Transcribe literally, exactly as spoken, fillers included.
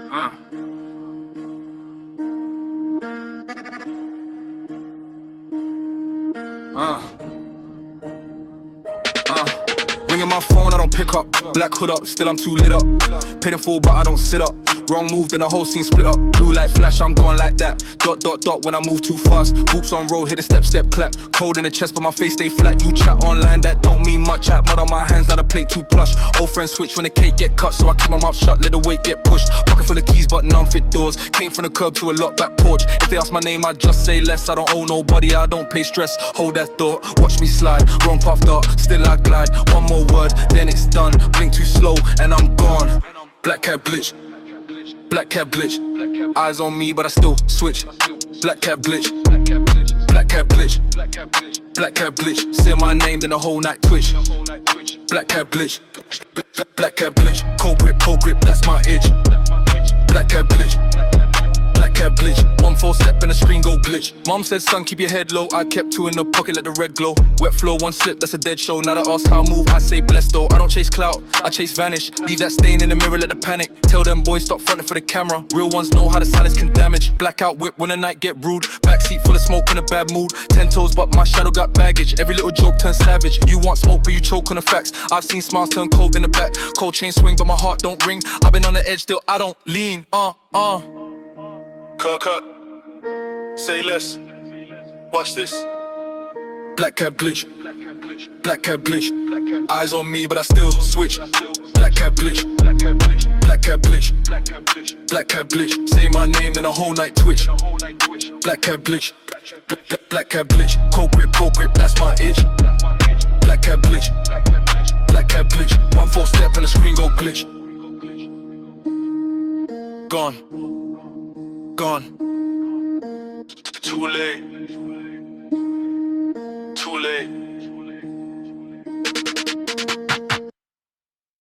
Uh. Uh. Uh. Ringing my phone, I don't pick up. Black hood up, still I'm too lit up. Paid in full, but I don't sit up. Wrong move, then the whole scene split up. Blue light flash, I'm going like that. Dot, dot, dot when I move too fast. Boots on road, hit a step, step, clap. Cold in the chest, but my face stay flat. You chat online, that don't mean much. Hat mud on my hands, now the plate too plush. Old friends switch when the cake get cut, so I keep my mouth shut, let the weight get pushed. Pocket full of keys, but none fit doors. Came from the curb to a lock back porch. If they ask my name, I just say less. I don't owe nobody, I don't pay stress. Hold that thought, watch me slide. Wrong path dart, still I glide. One more word, then it's done. Blink too slow, and I'm gone. Black cat glitch. Black cat glitch, eyes on me but I still switch. Black cat glitch, black cat glitch, black cat glitch. Say my name then the whole night twitch. Black cat glitch, black cat glitch. Cold grip, cold grip, that's my itch. Black cat glitch, black cat glitch. One full step and the screen go glitch. Mom said son keep your head low, I kept two in the pocket let the red glow. Wet floor, one slip, that's a dead show. Now they ask how I move, I say blessed though. I don't chase clout, I chase vanish. Leave that stain in the mirror, let the panic. Tell them boys stop fronting for the camera. Real ones know how the silence can damage. Blackout whip when the night get rude. Backseat full of smoke in a bad mood. Ten toes but my shadow got baggage. Every little joke turns savage. You want smoke but you choke on the facts. I've seen smiles turn cold in the back. Cold chain swing but my heart don't ring. I've been on the edge still I don't lean. Uh, uh Cut, cut. Say less. Watch this. Black cat glitch. Black cat glitch. Eyes on me but I still switch. Black cat glitch. Black cat glitch. Black cat glitch. Say my name then the whole night twitch. Black cat glitch. Black cat glitch. Cold grip, cold grip, that's my itch. Black cat glitch. Black cat glitch. One full step and the screen go glitch. Gone. Gone. Too late.